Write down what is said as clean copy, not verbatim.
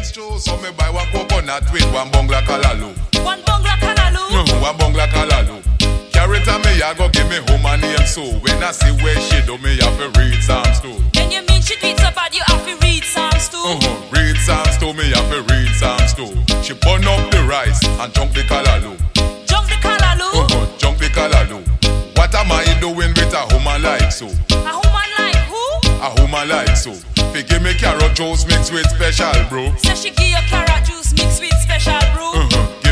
stew. So me buy one coconut with one bungla kalalu. One bungla kalalu? One bungla kalalu. Carry it and me, I go give me home and name so. When I see where she do, me have to read Psalms too. Then you mean she tweets about you have to read Psalms too? Read Psalms too, me have to read Psalms too. She burn up the rice and junk the kalalu. Junk the kalalu? Junk the kalalu. What am I doing with a woman like so? A woman like who? A woman like so. They give me carrot juice mixed with special brew. So she give you carrot juice mixed with special brew?